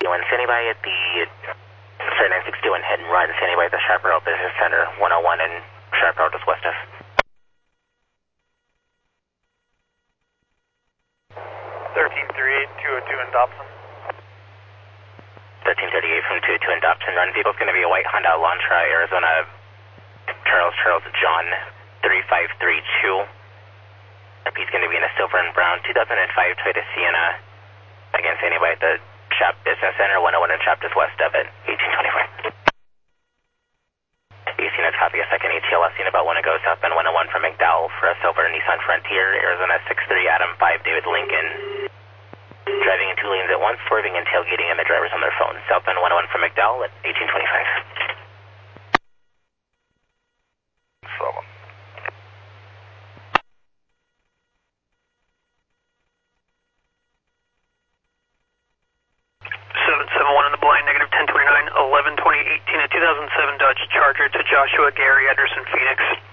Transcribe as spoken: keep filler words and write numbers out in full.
One standing by at the Freight nine sixty-one hit and run, standing by at the Chaparral Business Center, one oh one and Chaparral just west of. thirteen thirty-eight, two oh two in Dobson. thirteen thirty-eight from two oh two in Dobson. Run vehicle's going to be a white Honda Elantra, Arizona, Charles Charles John, three five three two. He's going to be in a silver and brown two thousand five Toyota Sienna. Again, standing by at the Shop Business Center, one oh one and Shop just west of it, eighteen twenty-four. You seen a copy of second A T L S seen about when it goes up and one oh one from McDowell for a silver Nissan Frontier, Arizona six three Adam five David Lincoln. Driving in two lanes at once, swerving and tailgating, and the drivers on their phones. Southbound one oh one from McDowell at eighteen twenty-five. Seven. seven seven one in the blind, negative ten twenty-nine, eleven twenty eighteen, a two thousand seven Dodge Charger to Joshua Gary, Anderson, Phoenix.